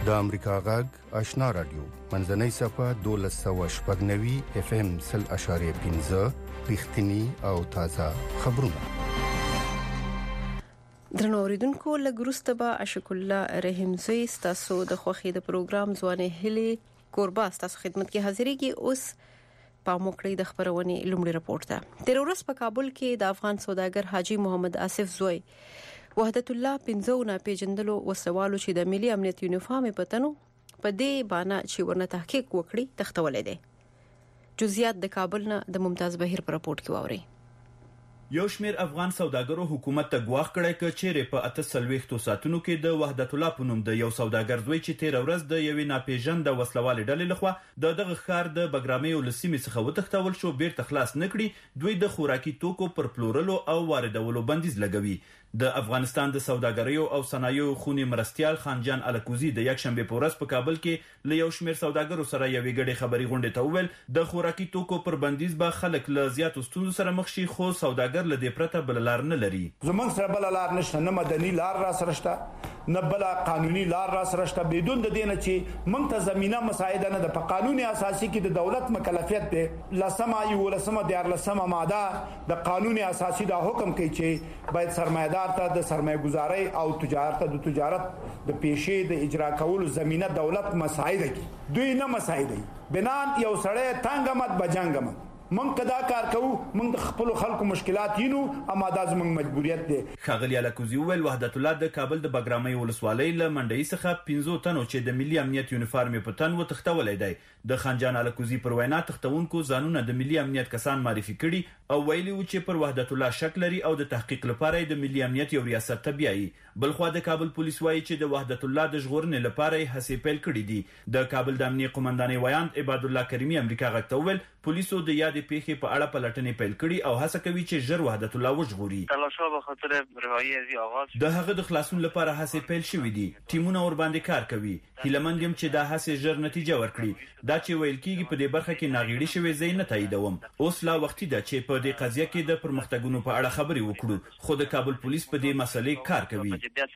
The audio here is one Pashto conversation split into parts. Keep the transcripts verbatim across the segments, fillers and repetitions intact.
د امریکا غږ آشنا رادیو منځنۍ صفه دولس سوه شپږ نوي اف ام سل اشاریه پنځه رښتینی او تازه خبرونه. درنو اوریدونکو لګروسته به اشک الله رحمزی تاسو د خوخي د پروګرام ځوانه هلي کوربا تاسو خدمت کې حاضرېږي. اوس پاموکړی د خبرونه لومړی رپورت ده. تیر ورځ په کابل کې د افغان سوداګر حاجی محمد آصف زوی وحدت الله پنځونه پیجندلو وسوالو چې د ملي امنیت یونیفارم پتنو په دې باندې چې ورنه تحقیق وکړي تختولې ده. جزئیات د کابل نه د ممتاز بهیر پر رپورت کې واوري. یو شمیر افغان سوداګرو حکومت ته غواخ کړی ک چیرې په اته سلويختو ساتونو کې د وحدت الله په نوم د یو سوداګر زوی چې تیر ورځ د یوې ناپېژند وسلوال ډلې لخوا د دغه ښار د بګرامي ولسمې څخه وتښتول شو بیرته خلاص نکړي. دوی د خوراکي توکو پر پلورلو او واردولو بندیز لګوي. د افغانستان د سوداګریو او صنایعو خونی مرستيال خانجان الکوزی د یک شنبه په ورځ په کابل کې له یو شمیر سوداګرو سره یوې ګډې خبري غونډه ته وویل د خوراکي توکو پر بندیز به خلک له زیاتو ستونزو سره مخ شي، خو سوداګر له دې پرته بل لار نه لري. زمونږ سره بل لار نشته، نه مدني لار را سره شته، نه بل قانوني لار را سره شته. بدون د دې نه چې موږ ته زمينه مساعده نه ده. په قانون اساسي کې د دولت مکلفیت ده لسمه یو لسمه د لسمه ماده د قانون اساسي دا حکم کوي چې باید سرمایدار ته د سرمایه گذاري او تجارت د تجارت د پیشې د اجرا کولو زمينه دولت مساعده کوي. دوی نه مساعده بنان یو سړی تنګمت بجنګمت من کدا کار کوو، من د خپل خلکو مشکلات یینو، اما د زمنګ مجبوریت دی. خاغلی الکوزی ویل وحدت الله د کابل د بګرامي ولسوالۍ له منډي څخه پنځه تنو چې د ملي امنیت یونیفارم په تن و تختولې دی. د خانجان الکوزی پر وینا تختونکو ځانونه د ملي امنیت کسان معرفي کړي او ویلي و چې پر وحدت الله شک لري او د تحقیق لپاره د ملي امنیت یو ریاست تبعي. بلخو د کابل پولیس وایي چې د وحدت الله د ژغورنې لپاره هڅې پیل کړې دي. د کابل د امنیت قومندانۍ ویاند عباد الله کریمی امریکا غږ ته ویل پولیسو د یاد پیښې په اړه پلټنې پیل کړي او هڅه کوي چې ژر وحدت الله وژغوري. تلاشا به خاطر رهایی از آغاز د هغه د خلاصون لپاره هڅې پیل شوې دي. ټیمونه ور باندې کار کوي. هیلمند يم چې دا هڅې ژر نتیجه ورکړي. دا چې ویل کیږي په دې برخه کې ناغېړي شوی زین نه تاییدوم. اوس لا وخت دی چې په دې قضیه کې د پرمختګونو په اړه خبرې وکړو، خو د کابل پولیس په دې مسلې کار کوي.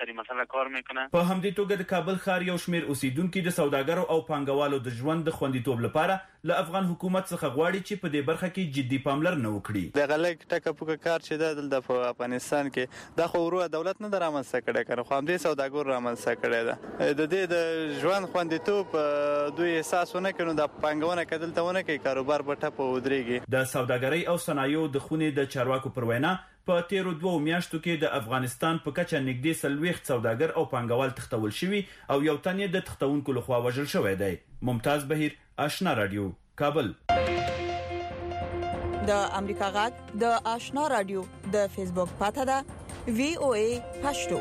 په همدې توګه د کابل ښار یو شمیر اوسیدونکو د سوداګرو او پانګوالو د ژوند د خوندیتوب لپاره له افغان حکومت څخه غواړي چې په دې برخه کې جدي پاملرنه وکړي. د غلک ټکه پوکه کار چې د په افغانستان کې د خورو دولت نه درامنځته کړي کړي خو هم دې سوداګر رامنځته کړي ده. د دې د ژوند خوندیتوب دوی احساسونه کړي د پنګونه کدل ته ونه کوي، کاروبار په ټپه ودرېږي. د سوداګرۍ او صنایعو د خونې د چارواکو پر وینا په تیرو دوه میاشتو کې د افغانستان په کچه نږدې سلويخت سوداګر او پنګوال تختول شوي او یو تن یې د تختونکو لخوا وژل شوی دی. ممتاز بهیر، آشنا رادیو، کابل. د امریکا غږ د آشنا رادیو د فیسبوک پاته ده وی او ای پښتو.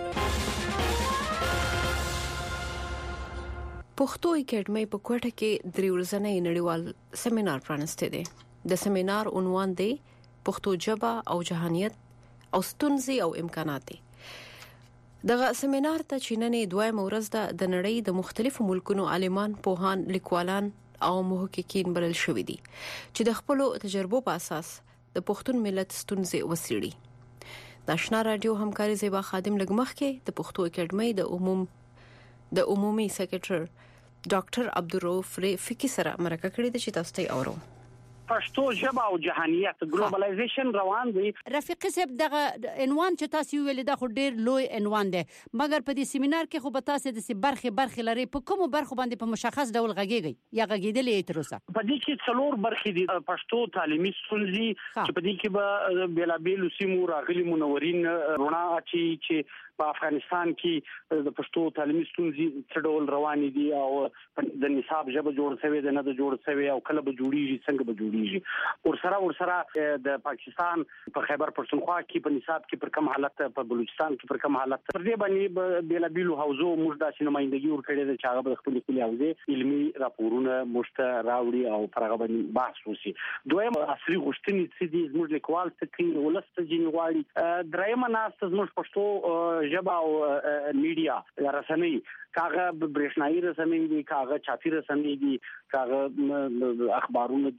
پښتو اکیډمي په کوټه کې درې ورځې نړیوال سیمینار پرانسته دی. د سیمینار عنوان دی پښتو ژبه او جهانیت او ستونزې او امکانات دي. دغه سیمینار ته چې نن دویم ورځ ده د نړۍ د مختلفو ملکونو عالمان، پوهان، لیکوالان او محققین بلل شوي دي چې د خپل تجربو په اساس د پښتون ملت ستونزې وڅېړي. د آشنا رادیو همکاري زیبا خادم لګمخ کې د پښتو اکیډمي د عموم د عمومي سیکریټر ډاکټر عبدالرؤف رفیقي سره مرکه کړې ده چې تاسو ته اورو. پښتو ژبه او جهانیت ګلوبلایزیشن روان دی. رفیقي صاحب دغه عنوان چې تاسو ویل دا خو ډیر لوی عنوان دی، مګر په دې سیمینار کې خو به تاسو د برخې برخې لري. په کومو برخو باندې په مشخص ډول غږیږي یا غږیدلې تر اوسه؟ په دې کې څلور برخې دي. پښتو تعلیمي ستونزې چې په دې کې به بیلابیل سیمو راغلي منورین رونا اچي چې په افغانستان کې د پښتو تعلیمي ستونزې څه ډول روان دي او د نصاب ژبه جوړ شوی ده نه د جوړ شوی او کله به جوړیږي څنګه به جوړیږي. ورسره ورسره د پاکستان په خیبر پښتونخوا کې په نصاب کې پر کوم حالت، په بلوچستان کې پر کوم حالت، پر دې باندې بیلابیل حوزو موږ د نمائندګي ورکړې ده چې هغه د خپل خپل حوزې علمي راپورونه مشته راوړي او پر هغه باندې بحث وشي. دویم عصري غوښتنې چې دي زموږ لیکوال څه کوي ولست جنې غواړي. درېیمه ناسته زموږ پښتو ژبه او میډیا رسنۍ، کاغه برېښنایي رسنۍ دي، کاغه چاپی رسنۍ دي، کاغه اخبارونه دي، هر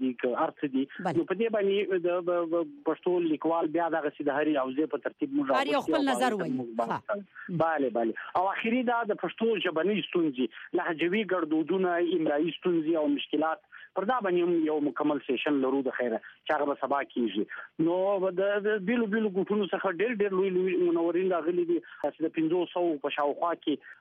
کار څه دي نو په دې باندې د پښتو لیکوال بیا دغه سي د هري اوځي په ترتیب موږ هر یو خپل نظر وایي. bale bale او اخیری دا د پښتو ژبني ستونزې لهجوي ګړدودونه املایي ستونزې او مشکلات پر دا باندې یو مکمل سیشن لرو د خیره چې هغه به سبا کیږي نو د بیلو بیلو ګټونو څخه ډېر ډېر لوی لوی منورین راغلي دي چې د پنځه سوه په شاوخوا کې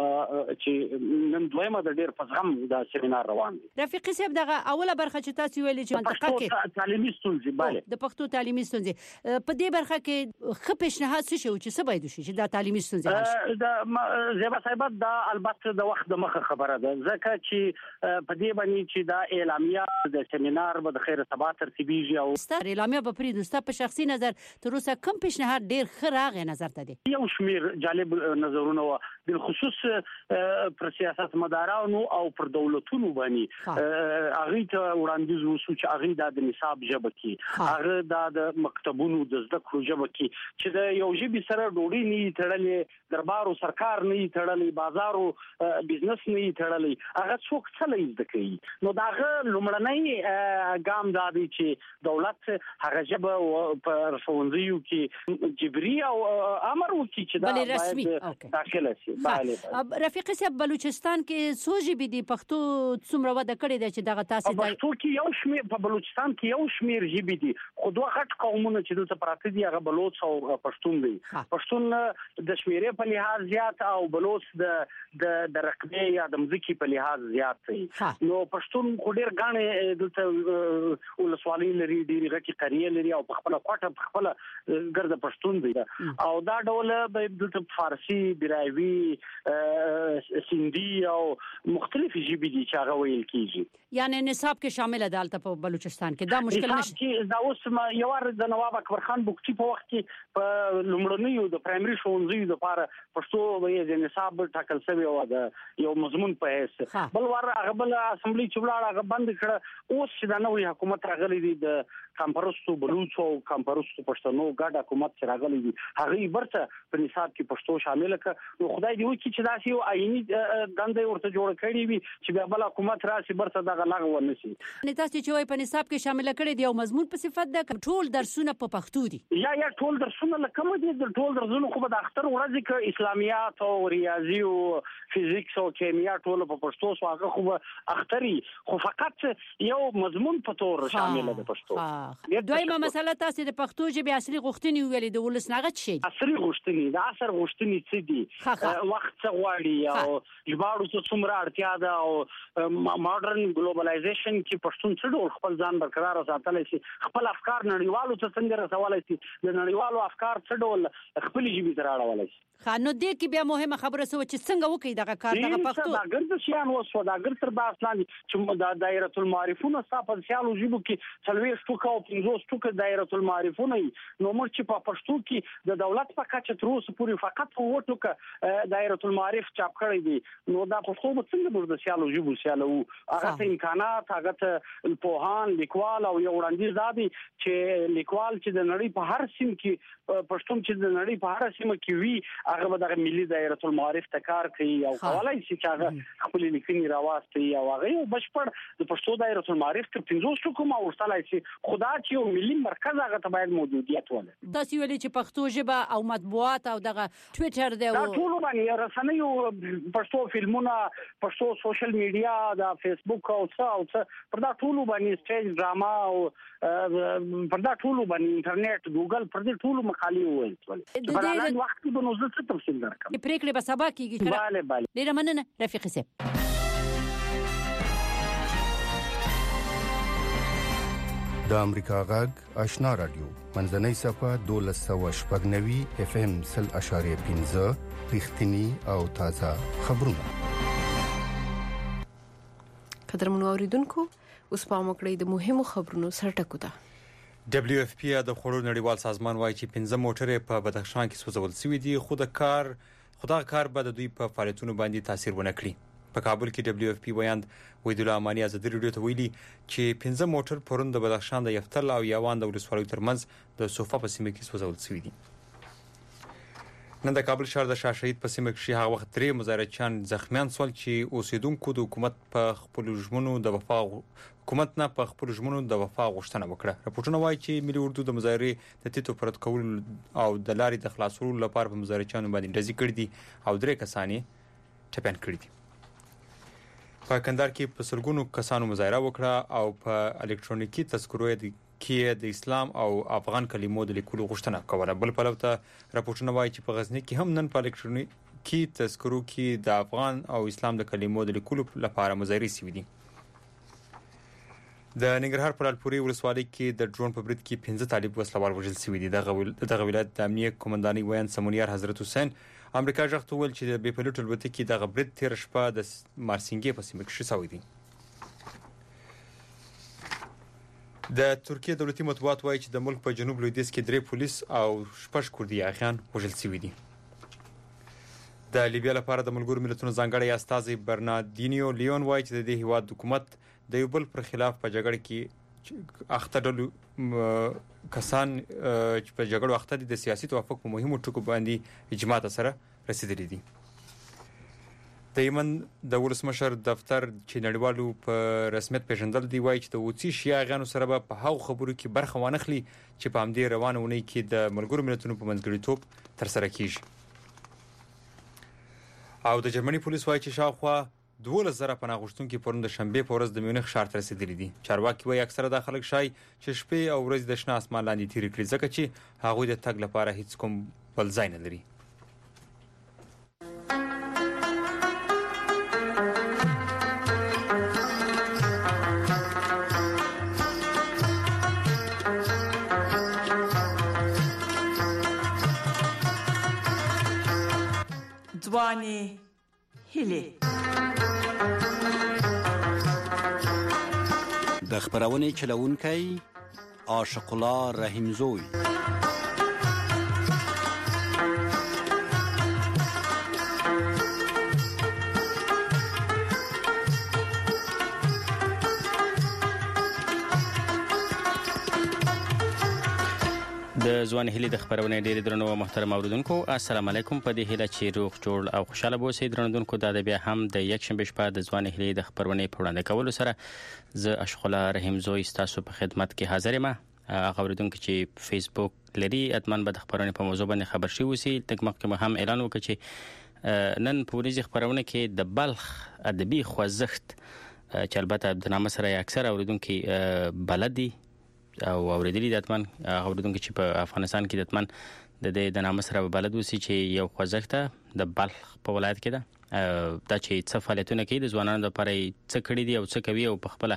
چې نن دویمه د ډېر فزغم د سیمینار روان دي. رفیقي صاحب دغه اوله برخه چې تاسو ویلې چې منطقه کې تعلیمي ستونزې bale د پښتو تعلیمي ستونزې په دې برخه کې خ پیشنهاد څه شو چې څه باید وشي چې دا تعلیمي ستونزې حل شي؟ د زیبا صاحب دا البته د وخت د مخه خبره ده ځکه چې په دې باندې چې دا اعلامیه د سیمینار به د خیر سبا ترتیبیږي او ستاره اعلامیه په پری دوستا په شخصي نظر تر اوسه کوم پیشنهاد ډیر خراغه نظر ته دي؟ یو شمیر جالب نظرونه و بل خصوص پر سیاست مدارانو او پر دولتونو باندې هغه ته وړاندیز وسو چې هغه د نصاب ژبه کې هغه د مکتبونو د زده کړو ژبه کې چې د یو ژبې سره ډوډۍ نه تړلې دربارو سرکار نه تړلې بازارو بزنس نه تړلې هغه څوک څه لید کوي نو داغه لومړنۍ ګام دا دی چې دولت هغه ژبه په ښوونځیو کې جبري او امر وکړي چې دا باید داخله شي. بله رفیق صاحب بلوچستان کې څو ژبې دي پښتو څومره وده کړې ده چې دغه تاسو د پښتو کې یو شمیر په بلوچستان کې یو شمیر ژبې دي خو دوه غټ قومونه چې دلته پراته دي هغه بلوچ او پښتون دي. پښتون د شمیرې په لحاظ زیات او بلوچ د د د رقبې یا د مځکې په لحاظ زیات دي. نو پښتون خو ډېر غاڼې دلته ولسوالۍ لري ډېرې غټې قریې لري او په خپل کوټه په خپل ګرد پښتون دی او دا ډول به دلته فارسی براوي سندي او مختلف ژبې دي چې هغه ویل کیږي یعنی نصاب کې شامل ده دلته په بلوچستان کې دا مشکل نشته. دا اوس یو ور د نواب اکبر خان بوکټي په وخت کې په لومړنیو د پرایمري ښوونځیو لپاره پښتو وایي د نصاب ټاکل شوی و د یو مضمون په هیڅ بل ور هغه بل اسمبلی چې ولاړ هغه بند کړه اوس چې د نوې حکومت راغلي دي د کمپرستو بلوچ او کمپرستو پښتنو ګډ حکومت چې راغلي دي هغه برته په نصاب کې پښتو شامل کړه نو خدای دې وکړي چې دا یو آئینی دنده ورته جوړ کړي وي چې بیا بل حکومت راشي برته دغه لغوه ونشي. تاسو چې وایي په نصاب کې شامل کړي دی او مضمون په صفت ده ټول درسونه په پښتو دي یا یا ټول درسونه لکه مو دي ټول درسونه خو د اختر ورځ کې اسلامیات او ریاضي او فزیکس او کیمیا ټول په پښتو سو هغه خو اختري خو فقط یو مضمون په تور شامل ده پښتو. دویمه مسله تاسو د پښتو ژبې اصلي غوښتنې ویلې د ولسنغت شي اصلي غوښتنې د اثر غوښتنې څه دي وخت څه غواړي او ژباړو څه څومره اړتیا ده او ماډرن ګلوبلایزیشن کې پښتون څه ډول خپل ځان برقرار ساتلی شي خپل افکار نړیوالو ته څنګه رسولای شي د نړیوالو افکار څه ډول خپل ژبې ته راوړلای شي. خانو دې کې بیا مهمه خبره سو چې څنګه وکړي دغه کار دغه پښتو دا ګرځ شیان وسو دا ګرځ تر باس لاندې چې د دایره المعارفونه صاحب سیالو ژبو کې څلوي شتوکه او پنځه شتوکه دایره المعارفونه نو موږ چې په پښتو کې د دولت په کچه تر اوسه پورې فقط وټوکه دایره المعارف چاپ کړی دي نو دا پښتو به څنګه موږ د سیالو ژبو سیالو هغه ته امکانات هغه ته پوهان لیکوال او یو وړاندیز دادي چې لیکوال چې د نړۍ په هر سیم کې پښتون چې د نړۍ په هر سیم کې وي هغه به د ملي دایره المعارف ته کار کوي او کولای شي چې هغه خپل لیکنې راوستي او هغه یو بشپړ د پښتو دایره المعارف تر پنځه شو کوم ورتلای شي خدا چې یو ملي مرکز هغه ته باید موجودیت ولري. تاسو ویلي چې پښتو ژبه او مطبوعات او دغه ټوئیټر دی دا ټول باندې رسنیو پښتو فلمونه پښتو سوشل میډیا دا فیسبوک او څه او څه پر دا ټول باندې سټیج ډراما او پر دا ټول باندې انټرنیټ ګوګل پر دې ټول مقالې وایي په هغه وخت کې به نو زه څه تفصیل درکم پریکړه به سبا کیږي. bale bale ډیره مننه رفیق صاحب. د امریکا غږ آشنا رادیو منځنۍ صفه دولس سوه شپږ نوي اف ام سل اشاریه پنځه رښتینی او تازه خبرونه. قدرمنو اوریدونکو اوس په موکړې د مهمو خبرونو سرټکو ده. دبليو اف پی د خړو نړیوال سازمان وايي چې پنځه موټرې په بدخشان کې سوځول شوې دي خو د کار خدا کار به د دوی په فعالیتونو باندې تاثیر ونه کړي. په کابل کې دبليو اف پی ویاند وحید الله امانی ازادي رادیو ته ویلي چې پنځه موټر پرون د بدخشان د یفتل او یوان د ولسوالۍ ترمنځ د صوفا په سیمه کې سوځول شوې دي. نن د کابل ښار د شاه شهید په سیمه کې هغه وخت درې مظاهرچیان زخمیان شول چې اوسیدونکو د حکومت په خپل ژمنو د وفا حکومت نه په خپل ژمنو د وفا غوښتنه وکړه. راپورټونه وایي چې ملي اردو د مظاهرې د تیتو پرد کول او د لارې د خلاصولو لپاره په مظاهرچیانو باندې ډزې کړې دي او درې کسان ټپیان کړي دي. په کندهار کې په سلګونو کسانو مظاهره وکړه او په الکترونیکي تذکرو کې د اسلام او افغان کلمو د لیکلو غوښتنه کوله. بل پلو ته راپورټونه وایي چې په غزنی کې هم نن په الکترونیکي تذکرو کې د افغان او اسلام د کلمو د لیکلو لپاره مظاهرې شوې دي. د ننګرهار په لالپورې ولسوالۍ کې د ډرون په برید کې پنځه طالب وسلوال وژل شوي دي. دغه ولایت د امنیه قومندانۍ ویاند سمونیار حضرت حسین امریکا ژغ ته وویل چې د بې پیلوټ الوتکې دغه برید تېره شپه د مارسینګې په سیمه کې شوی دی. د ترکیه دولتي مطبوعات وایي چې د ملک په جنوب لویدیځ کې درې پولیس او شپږ کوردي اخیان وژل شوي دي. د لیبیا لپاره د ملګرو ملتونو ځانګړی استازی برناردینیو لیون وایي چې د دې هیواد حکومت د یو بل پر خلاف په جګړه کې اخته ډلو کسان چې په جګړو اخته دي د سیاسي توافق په مهمو ټکو باندې اجماع سره رسیدلي دي. د یمن د ولسمشر دفتر چې نړیوالو په رسمیت پیژندل دی وایي چې د حوثي شیعه غانو سره به په هغو خبرو کې برخه وانخلي چې په همدې روانه ونې کې د ملګرو ملتونو په منځګړیتوب ترسره کیږي. او د جرمني پولیس وایي چې شاوخوا دولس زره پناه غوښتونکي پرون د شنبې په ورځ د میونخ ښار ته رسیدلي دي. چارواکي وایي اکثره دا خلک شای چې شپې او ورځې د شنه اسمان لاندې تیرې کړي ځکه چې هغوی د تګ لپاره هیڅ کوم بل ځای نه لري. ځواني هیلې د خبرونې چلوونکی عاشق الله رحیمزوی. د ځوان هیلې د خبرونه ډېر درنو او محترم اوریدونکو السلام علیکم. په دې هیله چې روغ جوړ او خوشاله اوسئ درنوونکو. دا د بیا هم د یک شنبه شپه د ځوان هیلې د خبرونه په وړاندې کولو سره زه عاشق الله رحیمزوی تاسو په خدمت کې حاضر یم. هغه اوریدونکو چې فیسبوک لري اتمن به د خبرونه په موضوع باندې خبر شي وسی. تک مخکې هم اعلان وکړ چې نن په ورځ خبرونه کې د بلخ ادبي خوځښت چې البته د نامه سره اکثر اوریدونکو بلدي او اوریدلی د اتمن اوریدونکو چې په افغانستان کې د اتمن د دې د نامه سره بلد وسی چې یو خوځښت د بلخ په ولایت کې ده. دا چې څه فعالیتونه کوي د ځوانانو لپاره څه کړی دي او څه کوي او په خپل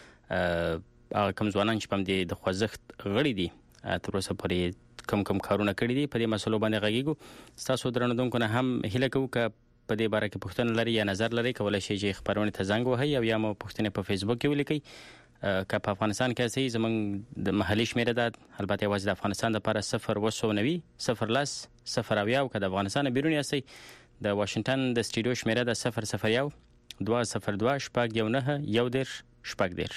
هغه کم ځوانان چې په دې د خوځښت غړي دي تر اوسه پورې کم کم کارونه کړی دي په دې مسلو باندې غږیږو. تاسو درنوونکو نه هم هیله کوم ک په دې باره کې پوښتنه لري یا نظر لري کولای شئ چې خبرونه ته زنګ وهئ او یا مو پوښتنه په فیسبوک کې ولیکئ. که په افغانستان کې سي زمونږ د محلي شمیره ده البته واځي د افغانستان لپاره صفر وسو نوي صفر لس صفر اویا او که د افغانستان بیرون یاستئ د واشنگټن د سټډیو شمیره ده صفر صفر یو دوه صفر دوه شپږ یو نه یو دیر شپږ دیر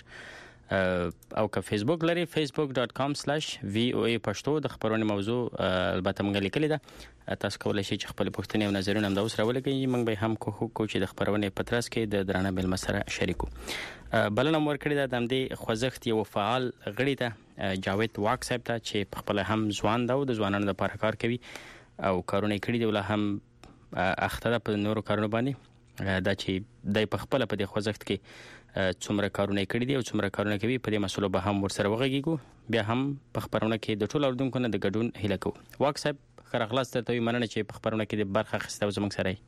او که فیسبوک لري facebook dot com slash v o a پښتو د خبرونه موضوع البته موږ لیکلې ده. تاسو کولای شئ چې خپل پوښتنې او نظرونه هم د اوس راولګئ. موږ به هم کوو چې د خبرونه پترس کې د درانه بل مسره شریکو. بلنه مور کړی ده د دې خوځښت یو فعال غړي ده جاوید واک صاحب ته چې خپل هم ځوان ده او د ځوانانو لپاره کار کوي او کارونه کړی دی ولا هم اخته په نورو کارونو باندې دا چې دای په خپل په دې خوځښت کې څومره کارونه کړی دي او څومره کارونه کوي په دې مسلو به هم ورسره وغږیږو. بیا هم په خبرونه کې د ټولو اوریدونکو نه د ګډون هیله کوو. واک صاحب خرغلاس ته توي مننه چې په خبرونه کې د برخه اخیسته زموږ سره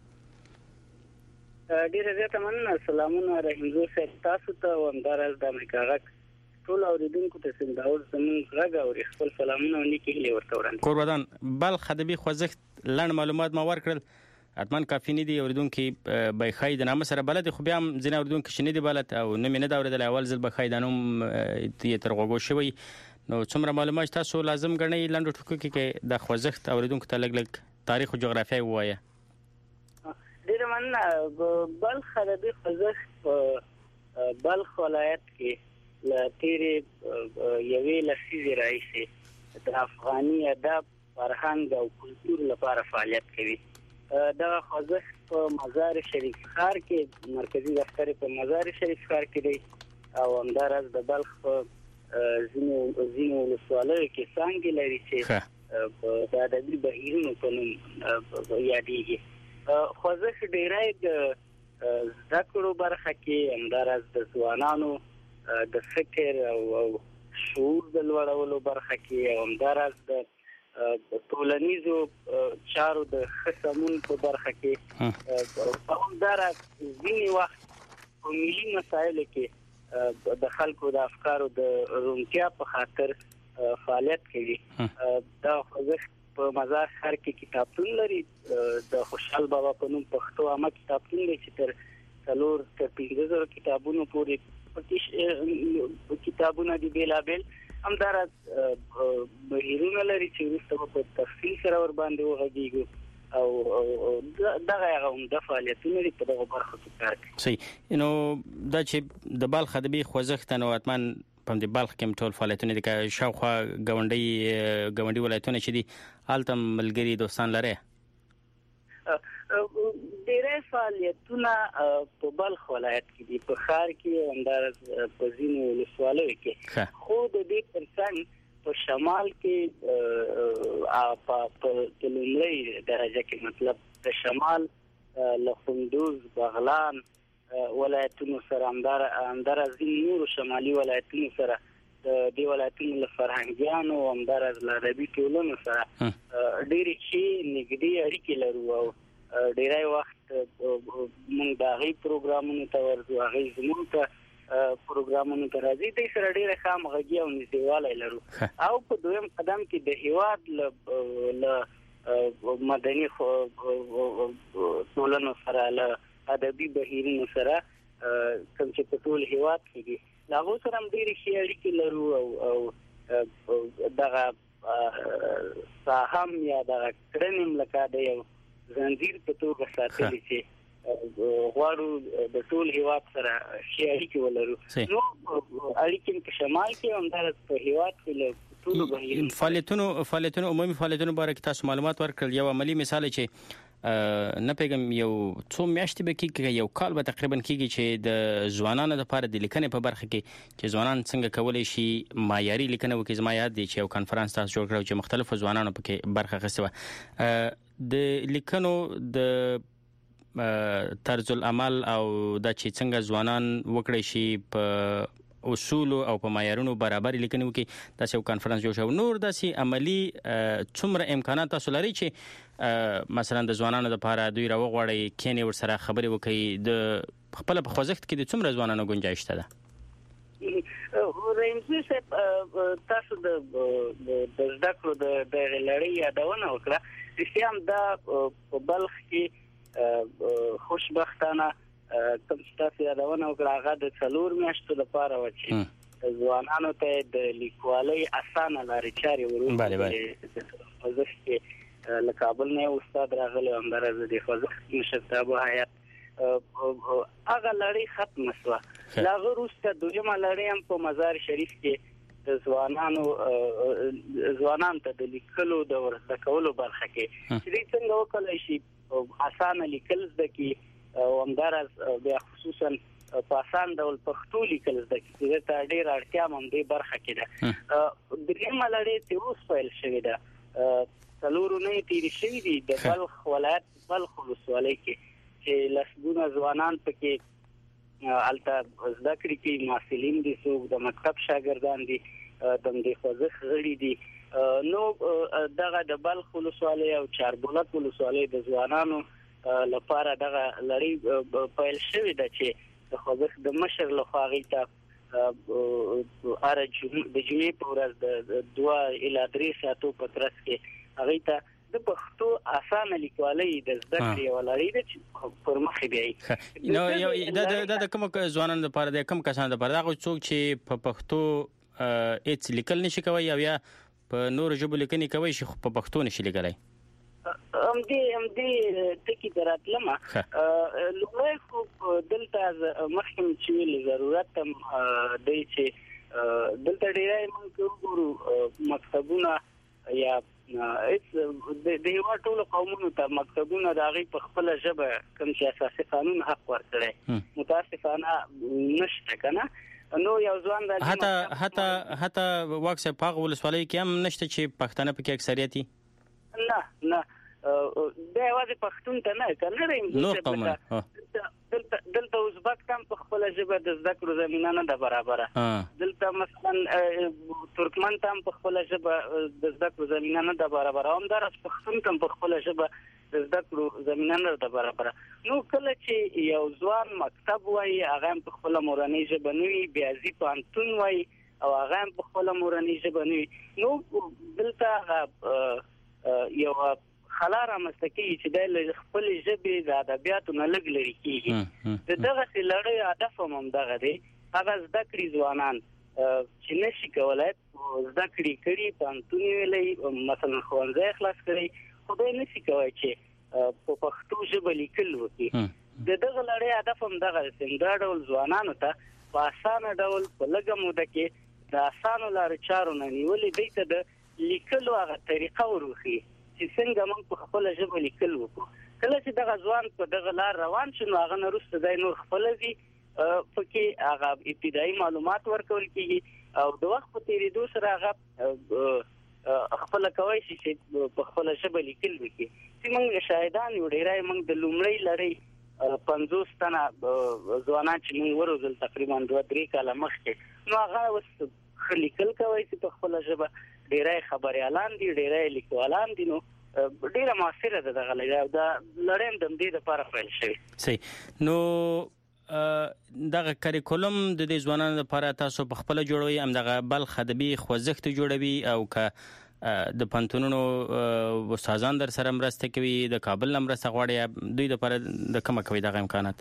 ډیره زیاته مننه. سلامونه رحیمزو صاحب تاسو ته او همدارس د امریکا غږ ټول اوریدونکو ته سنداور زموږ غږ او خپل سلامونه او نیکی هیله ورته وړاندې. قربان بل خدبي خوځښت لړ معلومات ما ورکړل اتمن کافی نه دی اوریدونکو به خای د نامه سره بلد خو بیا هم ځنه اوریدونکو شنه دی بلد او نه مینه دا اوریدل اول ځل به خای دانوم تی تر غوغو شوی نو څومره معلومات تاسو لازم غنئ لاندو ټکو کې د خوځښت اوریدونکو ته لګ لګ تاریخ او جغرافیه وایي. ډیر مننه. بلخ خدبي خوځښت په بلخ ولایت کې ل تیرې یوې لسیزې راځي د افغاني ادب فرهنګ او کلتور لپاره فعالیت کوي. دا خوځښت په مزار شریف ښار کې مرکزی دفتر په مزار شریف ښار کې دی او همدارس د بلخ په ځینو ځینو ولسوالیو کې څانګې لري چې د ادبي بهیرونو په نوم یادېږي. خوځښت ډیری د زده کړو برخه کې همدارس د ځوانانو د فکر او شعور د لوړولو برخه کې او همدارس د ټولنیزو چارو د خصمون په برخه کې او همدارس ځینې وخت په ملي مسایلو کې د خلکو د افکارو د روڼتیا په خاطر فعالیت کوي. دا خوځښت په مزار ښار کې کتابتون لري، د خوشحال بابا په نوم پښتو عامه کتابتون دی چې تر څلور تر پنځه زره کتابونو پورې پکې کتابونه دي بیلابیل. همدارس بهیرونه لري چې وروسته په تفصیل سره ور باندې وغږیږو او دغه هغه هم د فعالیتونو لري په دغه برخه کې کار کوي. صحیح. نو دا چې د بلخ ادبي خوځښت نو اتمن په د بلخ کې ټول فعالیتونه دي که شاوخوا غونډي غونډي ولایتونه چې دي التم ملګری دوستان لري؟ ډېر فعالیتونه په بلخ ولایت کې دي، په ښار کې همدارس په ځینو ولسوالیو کې، خو د دې ترڅنګ په شمال کې په لومړۍ درجه کې مطلب د شمال له کندوز، بغلان ولایتونو سره همدارس ځینې نورو شمالي ولایتونو سره د دې ولایتونو له فرهنګیانو او همدارس له ادبي ټولنو سره ډېرې ښې نږدې اړیکې لرو او ډېری وخت موږ د هغوی پروګرامونو ته ورځو، هغوی زموږ ته پروګرامونو ته راځي. دوی سره ډېره ښه همغږي او نږدېوالی لرو. او په دویم قدم کې د هېواد له مدني ټولنو سره له ادبي بهیرونو سره کوم چې په ټول هېواد کې دي له هغو سره هم ډېرې ښې اړیکې لرو او دغه ساهم یا دغه کړنې هم لکه د یو زنځیر په توګه ساتلي چې غواړو د ټول هېواد سره ښې اړیکې ولرو. نو اړیکې په شمال کې همدارس په هېواد کې له فعالیتونو فعالیتونو عمومي فعالیتونو باره کې تاسو معلومات ورکړل. یو عملی مثال چې نه پیغام یو څو میاشتې به کېږي، یو کال به تقریبا کېږي چې د ځوانانو لپاره د لیکنې په برخه کې چې ځوانان څنګه کولی شي معیاري لیکنه وکړي. زما یاد دی چې یو کانفرنس تاسو جوړ کړو چې مختلفو ځوانانو پکې برخه اخیستې وه. د لیکنو د طرز العمل او دا چې څنګه ځوانان وکړي شي په اصول او په معیارونو برابر لیکنې وکړي، داسې یو کانفرنس جوړ شو. نور داسې عملی څومره امکانات تاسو لري چې مثلا د ځوانانو لپاره دوی راوغواړي کینې ورسره خبرې وکړي؟ د خپل په خوځښت کې د څومره ځوانانو گنجائش شته ده؟ رئیس صاحب تاسو د زده کړو د دغه لړۍ یادونه وکړه. رښتیا هم دا په بلخ کې خوشبختانه کوم چې تاسو یادونه وکړه هغه د څلور میاشتو لپاره و چې ځوانانو ته د لیکوالۍ اسانه لارې چارې ورو له کابل نه استاد راغلی همدارس د خوځښت مشرتابه هیات هغه لړۍ ختمه شوه. له هغه وروسته دویمه لړۍ هم په مزار شریف کې د ځوانانو ځوانانو ته د لیکلو د ورزده کولو برخه کې چې دوی څنګه وکړلی شي اسانه لیکل زده کړي او همدارس بیا خصوصا په اسان ډول پښتو لیکل زده کړي. دې ته ډېره اړتیا هم دې برخه کې ده. درېیمه لړۍ چې اوس پیل شوې ده، څلور اونۍ تېرې شوي دي د بلخ ولایت بلخ ولسوالۍ کې چې لسګونه ځوانان پکې هلته زده کړې کوي، محصلین دي، څوک د مکتب شاګردان دي، د همدې خوځښت غړي دي. نو دغه د بلخ ولسوالۍ او چاربولک ولسوالۍ د ځوانانو لپاره دغه لړۍ پیل شوې ده چې د خوځښت د مشر لخوا هغوی ته هره د جمعې په ورځ د دوه الی درې ساعتو په ترڅ کې هغوی ته د پښتو اسانه لیکوالۍ د زده کړې یوه لړۍ ده چې پر مخې بیایي. نو دا د کومو ځوانانو لپاره دی، کوم کسانو لپاره ده؟ هغوی څوک چې په پښتو هېڅ لیکل نشي کوی او یا په نورو ژبو لیکنې کوی شي خو په پښتو نشي لیکلی؟ همدې همدې ټکي ته راتلمه. لومړی خو دلته مخکې مې چې ویلې ضرورت هم دی چې دلته ډېری موږ که وګورو مکتبونه یا اټس د یو ټولو قومونو ته مکتبونه د هغې په خپله ژبه کوم چې اساسي قانون حق ورکړی متاسفانه نشته که نه نو یو ځوان د حتی حتی حتی واکس په هغه ولسوالۍ کې هم نشته چې پښتانه پکې اکثریت دي نه نه دا یوازې پښتون ته نه که نه نور قومونه دلته دلته ازبک هم په خپله ژبه د زده کړو زمینه نه ده برابره دلته مثلا ترکمن ته هم په خپله ژبه د زده کړو زمینه نه ده برابره همداراز پښتون ته هم په خپله ژبه د زده کړو زمینه نه ده برابره نو کله چې یو ځوان مکتب وایي هغه هم په خپله مورنۍ ژبه نه وي بیا ځي پوهنتون وایي او هغه هم په خپله مورنۍ ژبه نه وي نو دلته هغه یو خلا رامنځته کېږي چې دی له خپلې ژبې د ادبیاتو نه لږ لرې کېږي د دغسې لړۍ هدف هم همدغه دی هغه زده کړي ځوانان چې نشي کولی زده کړي کړي پوهنتون یې ویلی مثلا ښوونځی خلاص کړی خو دی نشي کولی چې په پښتو ژبه لیکل وکړي د دغه لړۍ هدف هم دغه دی دا ډول ځوانانو ته په اسانه ډول په لږه موده کې د اسانو لارې چارو نه نیولې دوی ته د لیکلو هغه طریقه وروښيي چې څنګه موږ په خپله ژبه لیکل وکړو کله چې دغه ځوان په دغه لار روان شو نو هغه نه وروسته دی نور خپله ځي پکې هغه ابتدایي معلومات ورکول کېږي او د وخت په تېرېدو سره هغه خپله کولی شي چې په خپله ژبه لیکل وکړي چې موږ شاهدان یو ډېری موږ د لومړۍ لړۍ پنځوس تنه ځوانان چې موږ وروزل تقریبا دوه درې کاله مخکې نو هغه اوس ښه لیکل کوی چې په خپله ژبه ډېری خبریالان دي ډېری لیکوالان دي نو ډېره مؤثره ده دغه لړۍ او دا لړۍ هم د همدې دپاره پیل شوې صحیح نو دغه کریکولم د دې ځوانانو لپاره تاسو په خپله جوړوئ همدغه بلخ ادبي خوځښت جوړوي او که د پوهنتونونو استادان در سره مرسته کوي د کابل نه مرسته غواړي دوی دپاره د کومه کوي دغه امکانات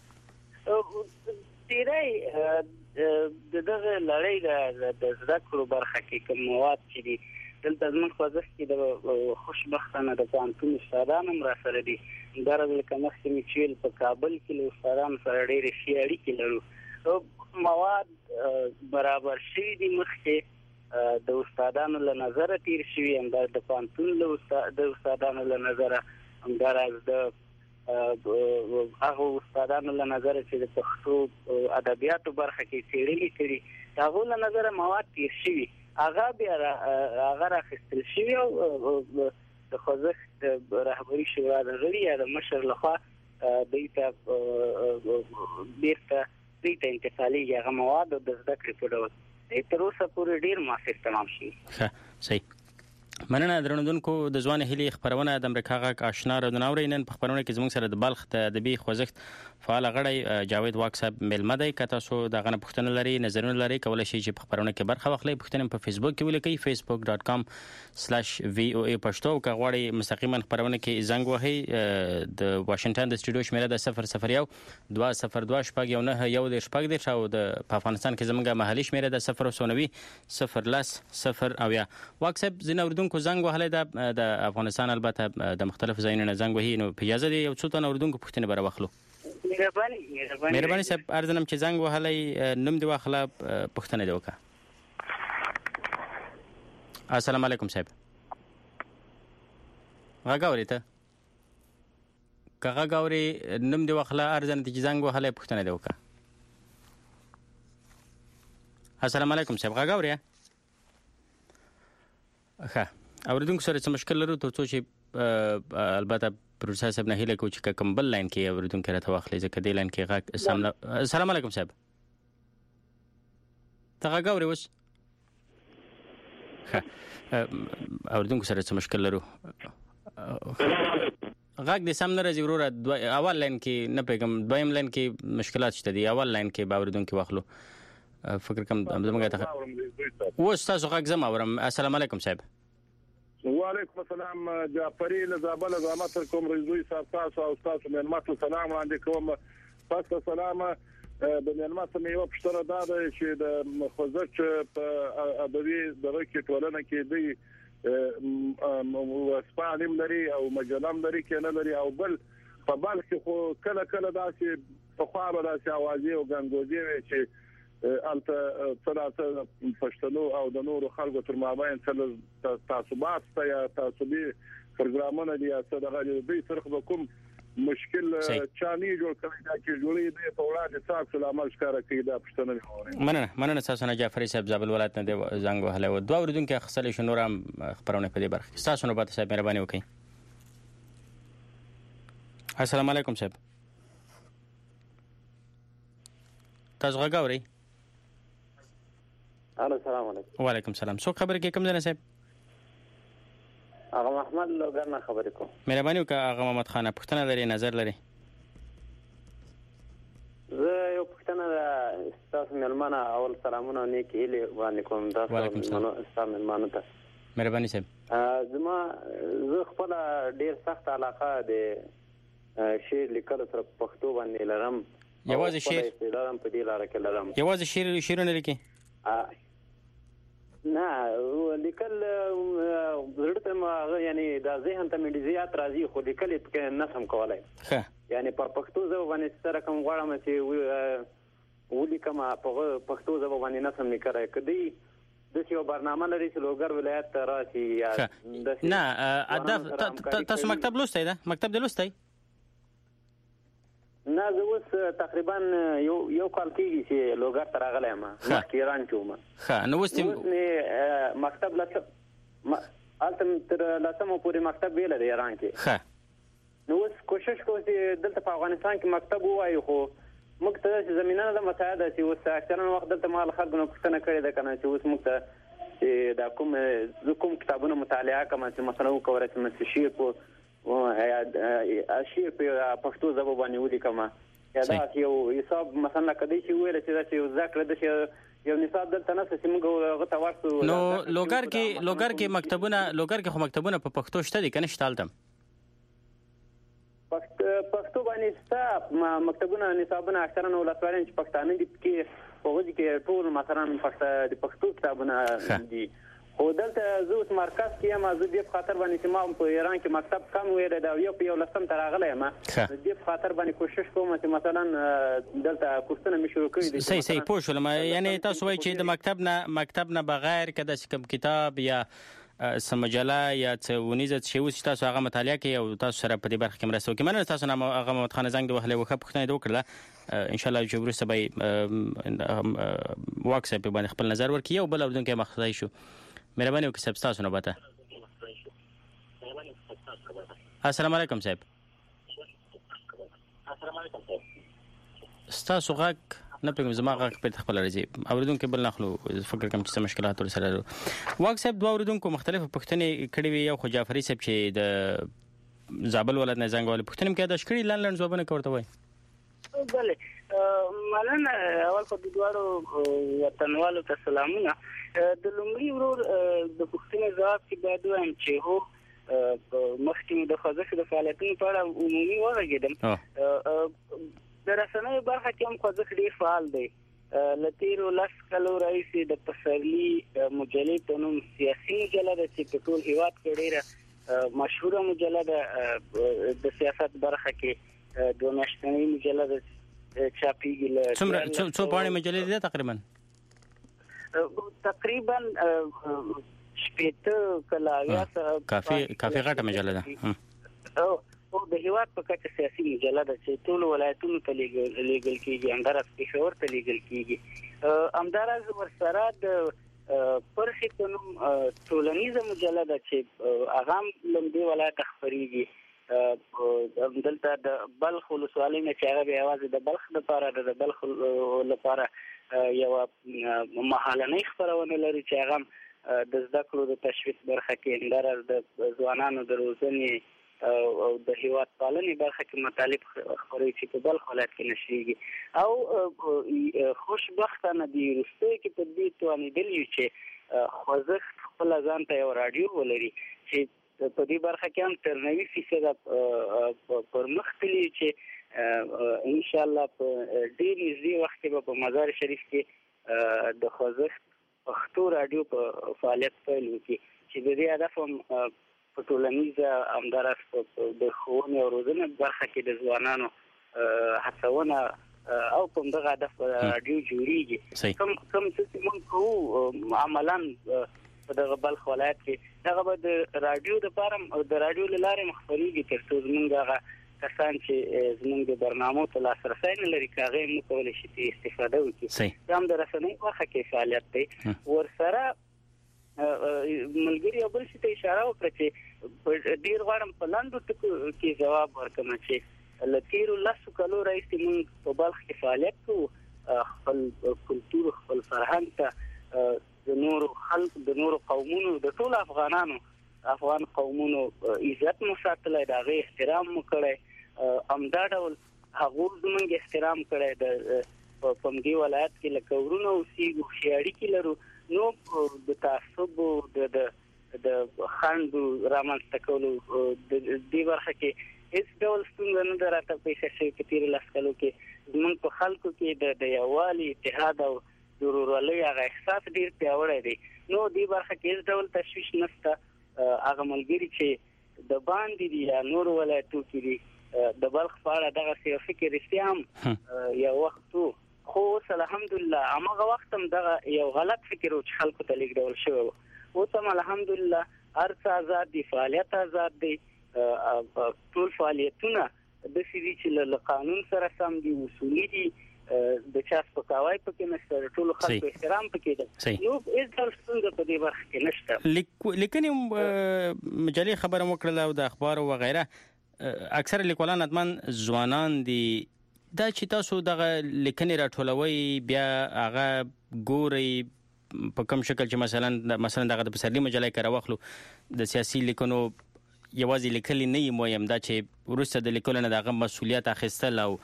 ډېری د دغه لړۍ د زده کړو برخه کې کوم مواد چې دي دلته زموږ خوځښت کې د خوشبختانه د پوهنتون استادان هم راسره دي همداراز لکه مخکې مې چې ویل په کابل کې له استادانو سره ډېرې ښې اړیکې لرو مواد برابر شوي دي مخکې د استادانو له نظره تیر شوي همداراز د پوهنتون د استادانو له نظره همداراز د هغه استادانو له نظره چې د پښتو ادبیاتو برخه کې څېړنې کړي د هغو له نظره مواد تیر شوي هغه بیا هغه راخیستل شوي او د خوځښت د رهبري شورا د غړي یا د مشر لخوا دوی ته بېرته دوی ته انتقالېږي هغه مواد د زده کړې په ډول تر اوسه پورې ډېر مؤثر تمام شوي ښه صحیح مننه درنوونکو د ځوان هیلې خبرونه د امریکا غږ آشنا رادیو ناوري نن په خبرونه کې زموږ سره د بلخ د ادبي خوځښت فعال غړی جاوید واک صاحب مېلمه دی که تاسو دغه نه پوښتنه لرئ نظرونه لرئ کولی شئ چې په خبرونه کې برخه واخلئ پوښتنې په فیسبوک کې ولیکئ فیسبوک ډاټ کام سلاش وی او ای پښتو او که غواړئ مستقیما خبرونه کې زنګ وهئ د واشنګټن د سټوډیو شمیره د صفر صفر یو دوه صفر دوه شپږ یو نهه یو دېرش شپږ دېرش او د په افغانستان کې زموږ محلي شمیره د صفر اووه نوي صفر لس صفر اویا واک صاحب ځینې اورېدونکو زنګ وهلی ده د افغانستان البته د مختلفو ځایونو نه زنګ وهي نو په اجازه دی یو څو تنه اورېدونکو پوښتنې به راواخلو مهرباني مهرباني مهرباني صاحب عرض نم چې زنګ وهلی نوم دې واخله پوښتنه دې وکړه السلام علیکم صاحب غږ اورې ته که غږ اورې نوم دې واخله عرض نم چې زنګ وهلی پوښتنه دې وکړه السلام علیکم صاحب غږ اورې ښه اوریدونکو سره څه مشکل لرو تر څو چې البته پروفیسور صاحب نه هیله کوو چې کوم بل لاین کې اوریدونکو راته واخلي ځکه دې لاین کې غږ سامنا السلام علیکم صاحب ته غږ اورې اوس ښه اوریدونکو سره څه مشکل لرو غږ دې سم نه راځي وروره اول لاین کې نه پوهېږم دویم لاین کې مشکلات شته دي اول لاین کې به اوریدونکي واخلو فکر کوم زموږ ته اوس تاسو غږ زه م اورم السلام علیکم صاحب وعلیکم السلام جعفري له زابل زحمت کوم رضوی صاحب تاسو او تاسو مېلمه ته سلام وړاندې کوم پس سلام د مېلمه ته مې یوه پوښتنه دا ده چې د خوځښت په ادبي دغه کې ټولنه کې دوی وسپانې هم لري او مجله هم لري که نه لري او بل په بلخ کې خو کله کله داسې پخوا به داسې اوازې او ګنګوزې وې چې الته څنګه پښتنو او د نورو خلکو تر مابین څه تعصبات یا تعصبي پروګرامونه دي چې دغه دوی طرف به کوم مشکل چاني جوړ کړی دا چې جوړې دي په وړاندې تاسو عمل ښکارا کوي دا پښتنه نه مننه مننه تاسو نه جعفري صاحب زابل ولایت نه دی زنګ وهله و دوه ورودونکو خصل شنو رام خبرونه په دې برخه تاسو نو باندې صاحب مهرباني وکړئ. السلام علیکم صاحب تاسو غاوري. السلام علیکم. وعلیکم السلام. څو خبر کې کوم ځنه صاحب؟ هغه محمد لوګر نه خبرې کوم. مهرباني وکړه هغه محمد خان پښتنه لري نظر لري. زه یو پښتنه تاسو ملمنه اول سلامونه نیک هیله باندې کوم تاسو وعلیکم السلام. تاسو ملمنه ته مهرباني صاحب. زما زه خپل ډیر سخت علاقه د شعر لیکلو سره پښتو باندې لرم. یوازې شعر لرم په دې لاره کې لرم. یوازې شعر شعرونه لیکي؟ نه لیکل زړه ته یعنی د ذهن ته مې زیات راځي خو لیکل یې نه سم کولای. ښه یعنی په پښتو ژبه باندې سره کوم غواړم چې ولیکم په پښتو ژبه باندې نه سم لیکلای. کدی د یو برنامه لري چې لوګر ولایت ته راشي یا نه ادب تاسو مکتب لوستئ ده مکتب د لوستئ؟ نه زه اوس تقریبا یو یو کال کېږي چې لوګر ته راغلی یم مخکې ایران کې وم. ښه نو اوس مې مکتب هلته تر لسمه پورې مکتب ویلی دی ایران کې. ښه نو اوس کوشش کوو چې دلته په افغانستان کې مکتب ووایو خو موږ ته داسې زمینه نه ده مساعده ده چې اوس اکثرا وخت دلته ما له خلکو نه پوښتنه کړې ده که نه چې اوس موږ ته چې دا کوم زه کوم کتابونه مطالعه کړم چې مثلا وکولی شم چې شعر په شعر په پښتو ژبه باندې ولیکم یا داسې یو حساب مثلا لکه دی چې وویله چې داسې یو زده کړه داسې یو نصاب دلته نشته چې موږ هغه ته ورسو. نو لوګر کې لوګر کې مکتبونه لوګر کې خو مکتبونه په پښتو شته دي که نه شته هلته؟ پښتو باندې شته مکتبونه نصابونه اکثرا ولسوالیان چې پښتانه دي پکې په هغو کې ټول مثلا د پښتو کتابونه دي. خو دلته زه اوس مرکز کې یم زه دې په خاطر باندې چې ما په ایران کې مکتب کم ویلی ده او یو په یولسم ته راغلی یم دې په خاطر باندې کوشش کوم چې مثلا دلته کورسونه مې شروع کړي دي. صحیح صحیح پوه شولم. یعنې تاسو وایئ چې د مکتب نه مکتب نه بغیر که داسې کوم کتاب یا څه مجله یا څه ونیزه چې اوس تاسو هغه مطالعه کوئ او تاسو سره په دې برخه کې مرسته وکړي. مننه تاسو نه هغه محمد خان زنګ د وهلی وښه پوښتنه یې وکړله. انشاءالله چې وروسته به یې واک صاحب باندې خپل نظر ورکړي. یو بل اورېدونکی مخصوصي شو. مهرباني وکړئ صاحب ستاسو نوبته. السلام علیکم صاحب. ستاسو غږ نه پوهېږم زما غږ پرې خپله راځي اورېدونکی بل نه اخلو فکر کوم چې څه مشکلات ورسره لرو. واک صاحب دوه اورېدونکو مختلفې پوښتنې کړې وي. یو خو جعفري صاحب چې د زابل ولایت نه زنګ وهلي پوښتنې مې یاداښت کړي لنډ لنډ ځوابونه که ورته وایي. بله مننه. اول خو د دواړو وطنوالو ته سلامونه. د لومړي ورور د پوښتنې ځواب کې باید ووایم چې هو مخکې مو د خوځښت د فعالیتونو په اړه عمومي وغږېدم. د رسنیو برخه کې هم خوځښت ډېر فعال دی. له تېرو لس کلو راهیسې د پسرلي مجلې په نوم سیاسي مجله ده چې په ټول هېواد کې ډېره مشهوره مجله ده. د سیاست برخه کې دوه میاشتنۍ مجله ده چاپېږي. له څومره څو پاڼې مجلې دي تقریبا؟ تقریبا شپېته کله اویا کافي کافي غټه مجله ده. او د هېواد په کچه سیاسي مجله ده چې ټولو ولایتونو ته لیږل کېږي. همداراز پېښور ته لیږل کېږي. همداراز ورسره د پرخې په نوم ټولنیزه مجله ده چې هغه هم له همدې ولایته خپرېږي. دلته د بلخ ولسوالۍ نه چې هغه بیا یوازې د بلخ لپاره ده د بلخ لپاره یوه مهالنۍ خپرونه لري چې هغه هم د زده کړو د تشویق برخه کې همداراز د ځوانانو د روزنې او د هېواد پالنې برخه کې مطالب خپروي چې په بلخ ولایت کې نشریږي. او خوشبختانه د وروستیو کې په دې توانېدلي یو چې خوځښت خپله ځان ته یو راډیو ولري چې په دې برخه کې هم تر نوي فیصده پرمخ تللي چې انشاءالله په ډېر نږدې وخت کې به په مزار شریف کې د خوځښت پښتو راډیو په فعالیت پیل وکړي چې د دې هدف هم په ټولنیزه همداراز د ښوونې او روزنې برخه کې د ځوانانو هڅونه او کوم دغه هدف رادیو جوړیږي کوم کوم څه موږ کوو عملاً په دغه بلخ ولایت کې دغه د رادیو د پاره د رادیو لارې مخفريږي ترڅو موږ هغه کسان چې زموږ د برنامو ته لاسرسي نه لري کاغه موږ کولای شي استفاده وکړو هم د رسنۍ واخه کې فعالیت دی ورسره ملګری او بل څه ته اشاره وکړه چې ډیر غواړم په لاندو ټکو کې جواب ورکړم چې لکه لاسو کلو رئیس موږ په بلخ کې فعالیت کوو خپل کلتور خپل فرهنګ ته د نورو خلک د نورو قومونو د ټول افغانانو افغان قومونو عزت مو ساتلای دا غي احترام مو کړی امدا ډول هغه زمونږ احترام کړی د پمدی ولایت کې لکه ورونو سی خوشیاړي کې لرو نو د تعصب د د خاندو رامنځته کولو د دې برخه کې هیڅ ډول ستونزه نه درته پیښه شي چې تیر لاس کلو کې زمونږ په خلکو کې د یووالي اتحاد او ضروري هغه احساس ډیر پیاوړی دی نو دې برخه کې هیڅ ډول تشویش نشته هغه ملګری چې د باندې دي یا نور ولایتو کې دي د بلخ په اړه دغه څه فکر استیام یو وخت خو الحمدلله هغه وخت هم دغه یو غلط فکر او خلکو ته لیکل شوی او تم الحمدلله ارڅ آزاد دي فعالیت آزاد دي ټول فعالیتونه د سړي چې له قانون سره سم دي اصولي دي د چا سپکاوی پکې نشته ټول خلکو احترام پکې ده نو هیڅ ډول ستونزه په دې برخه کې نشته لیکن مجلې خبره وکړه او د اخبار او غیره اکثر لیکوالان اتمن ځوانان دي دا چې تاسو دغه لیکنې راټولوي بیا هغه ګوري په کوم شکل چې مثلا مثلا دغه د پسرلي مجلې کار واخلو د سیاسي لیکنو یوازې لیکل نه یم وایم دا چې ورسته د لیکلو نه دغه مسولیت اخیستل او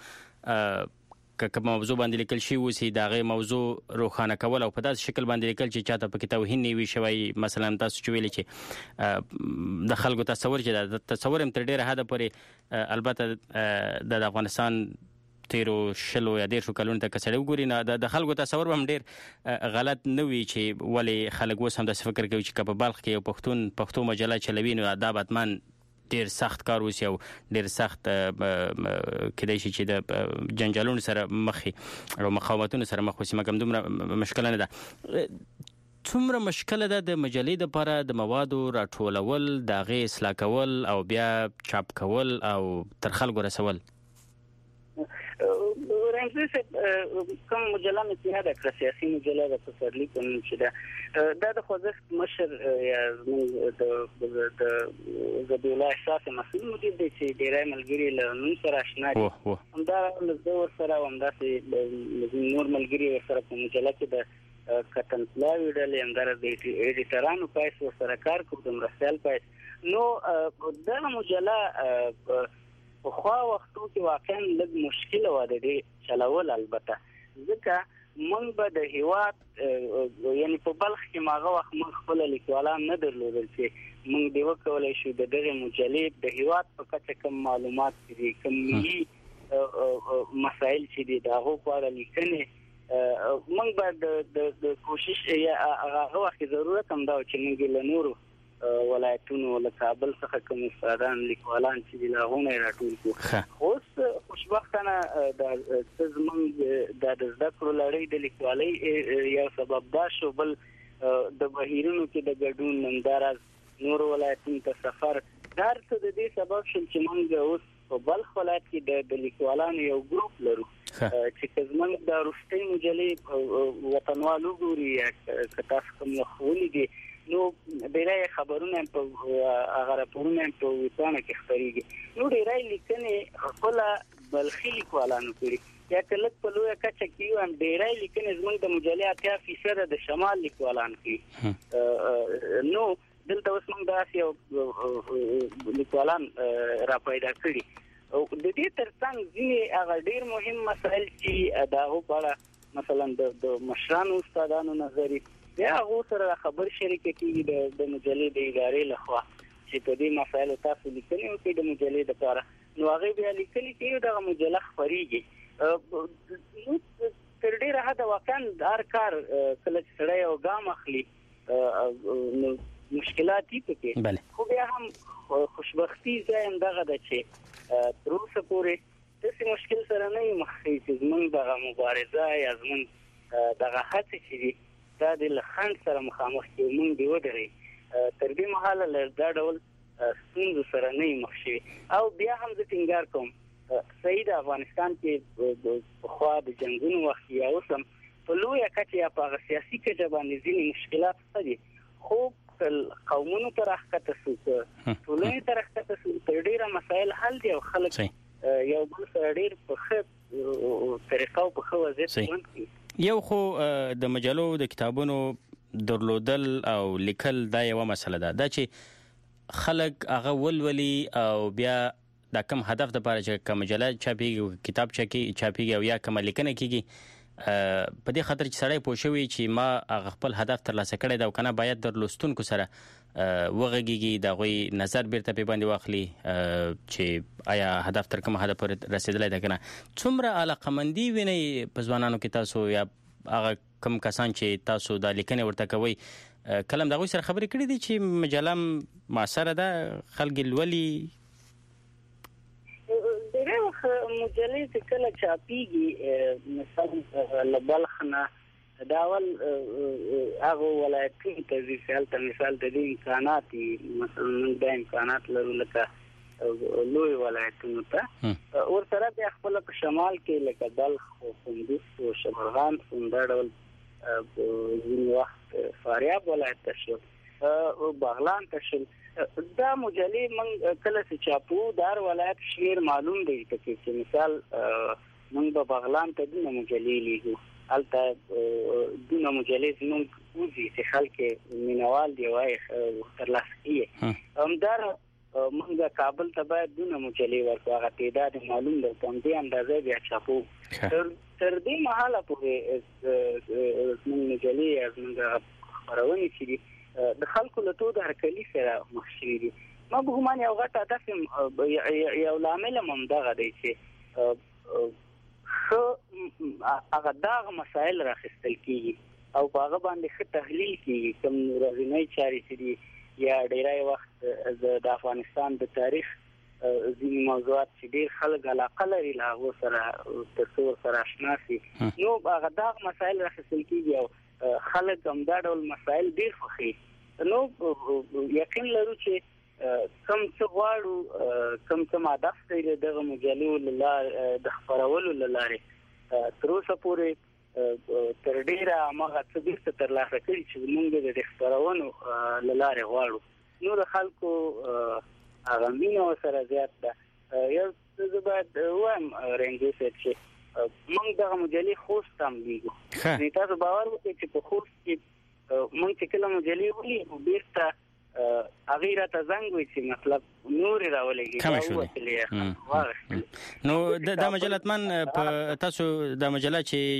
که موضوع باندې لیکل شي وسی دغه موضوع روښانه کول او په داسې شکل باندې لیکل چې چاته پکې توهین نه وي شوی مثلا تاسو چې ویل چې د خلکو تصور چې د تصور هم تر ډیره حد پورې البته د افغانستان تیرو شلو یا دیرشو کلونو ته کسړ وګوري نه د خلکو تصور هم ډیر غلط نه وي چې ولی خلک وس هم د فکر کوي چې په بلخ کې یو پښتون پښتو مجله چلوي نو دا باتمن ډیر سخت کار وسی او ډیر سخت کېدای شي چې د جنجالونو سره مخ او مقاومتونو سره مخ وسی مګم دومره مشکل نه ده څومره مشکل ده د مجلې د لپاره د موادو راټولول د غي اصلاح کول او بیا چاپ کول او تر خلکو رسول رنګ کوم مجله مې هدا کړ سیاسي مجله د پسرلي کوم چې دا دا د خوځښت مشر یا د د د دوله احساس مسؤل مدیر دی چې ډیرای ملګری له نن سره آشنا دي همدا له زور سره همدا چې نور ملګری سره په مجله کې د کتن پلاوی ډلې همدار د ایډیټرانو پایس سره کار کوم د مرسل پایس نو دا مجله په خو وختو کې واقعا لږ مشکل و د دې چلول البته ځکه موږ به د هیواد یعنی په بلخ کې ماغه وخت موږ خپل لیکوالان نه درلودل چې موږ دی وکولای شو د دغه مجلې د هیواد په کچه کوم معلومات دي کوم ملي مسائل چې دي دا هغه په اړه لیکنې موږ به د کوشش یا هغه وخت ضرورت هم دا چې موږ له نورو ولایتونو له کابل څخه کوم استادان لیکوالان چې لاغونه راټول کړو اوس خوشبختانه د زمونږ د زده کړو لړۍ د لیکوالۍ یو سبب دا شو بل د بهیرونو کې د ګډون ننداراز نور ولایتونو ته سفر دار څه د دې سبب شول چې موږ اوس په بلخ ولایت کې د لیکوالانو یو ګروپ لرو چې زمونږ د روشتي مجلې وطنوالو ګوري که تاسو کوم خولي دي نو ډیرای خبرونه په هغه راپورونه په وطن کې خبريږي نو ډیرای لیکنې خپل بلخي لیکوالانو کړي یا کله په لوی کچه کې هم ډیرای لیکنې زموږ د مجلې اتیا فیصد د شمال لیکوالانو کړي نو دلته اوس موږ داسې یو لیکوالان را پیدا کړي او د دې ترڅنګ ځینې هغه ډیر مهم مسایل چې داغه په اړه مثلا د مشرانو استادانو نظری یا هغه سره خبر شریک کیږي د د مجلې د ادارې لخوا چې په دې مسایلو تاسو لیکنې او د مجلې د لپاره نو هغه بیا لیکلي چې دا مجله خبريږي نو تر ډیره حد واقعا هر کار کله چې سړی او ګام اخلي نو مشکلات دي پکې خو بیا هم خوشبختی زم دغه د چې تر اوسه پورې د داسې مشکل سره نه یو مخ چې زمونږ دغه مبارزه یا زمونږ دغه هڅې چې دي دا د لخند سره مخامخ کې مونږ دی ودرې تر دې مهاله له دا ډول ستونزو سره نه یو مخ شوي او بیا هم زه ټینګار کوم صحیح د افغانستان کې پخوا د جنګونو وخت یا اوس هم په لویه کچه یا په هغه سیاسي کچه باندې ځینې مشکلات شته دي خو قومونو ته راښکته شو ټولنې ته راښکته شو تر ډېره مسایل حل دي او خلک یو بل سره ډېر په ښه طریقه او په ښه وضعیت ژوند کوي. یو خو د مجلو د کتابونو درلودل او لیکل دا یوه مسله ده دا چې خلک هغه ولولي او بیا دا کم هدف د پاره چې کوم مجله چاپیږي کتاب چاپیږي او یا کوم لیکنه کیږي په دې خاطر چې سړی پوه شوی چې ما هغه خپل هدف ترلاسه کړی دا کنه باید در لوستونکو سره وغږیږي دا غوي نظر بیرته په باندې واخلي چې آیا هدف تر کوم هدف رسیدلی ده کنه څومره علاقمندي ویني په ځوانانو کې تاسو یا هغه کم کسان چې تاسو دا لیکنه ورته کوي کلم دا غوي سره خبرې کړې دي چې مجله معاصره ده خلک لولي ډېر مجلې چې کله چاپیږي مثلا لبلخ نه دا ول هغه ولایتونو ته ځي هلته مثال د دې امکانات مثلا موږ د امکانات لرو لکه لوی ولایتونو ته ورسره بیا خپل په شمال کې لکه بلخ او کندوز او شبرغان څنګه ډول ځینې وخت فاریاب ولایت ته شو او بغلان ته شو دا مجلې موږ کله چې چاپو دار ولایت شمیر معلوم دی چې مثال موږ په بغلان ته د مجلې لیږو البته د مجلې موږ وزي چې خلک مینوال دی وای ترلاسه کیږي همدار موږ کابل ته باید د مجلې ورکو هغه تعداد معلوم دی په دې اندازې بیا چاپو تر دې مهاله په موږ مجلې موږ خبرونه کړي د خلکو له تو د هرکلی سره مخ شوي دي ما به ګمان یو غټ هدف یو لامل هم دغه دی چې ښه هغه دغه مسایل راخیستل کېږي او په هغه باندې ښه تحلیل کېږي کوم ورځنۍ چارې چې دي یا ډیری وخت د افغانستان د تاریخ ځینې موضوعات چې ډېر خلک علاقه لري له هغو سره تر څو ورسره اشنا شي نو هغه دغه مسایل راخیستل کېږي او خلک هم دا ډول مسایل ډېر خوښوي نو یقین لرو چې کم څه غواړو کم څه هدف دی دغه مجلو له لارې د خپرولو له لارې تر اوسه پورې تر ډېره هماغه څه بیرته ترلاسه کړي چې موږ د خپرونو له لارې غواړو نو د خلکو هغه مینه ورسره زیات ده یو څه زه باید ووایم رنګي صاحب چې موږ دغه مجلې خوست هم لیږو نو تاسو باور وکړئ چې په خوست کې موږ چې کله مجلې ولیږو بیرته هغې راته زنګ وایي چې مطلب نورې راولېږي نو دا مجله حتمن په تاسو دا مجله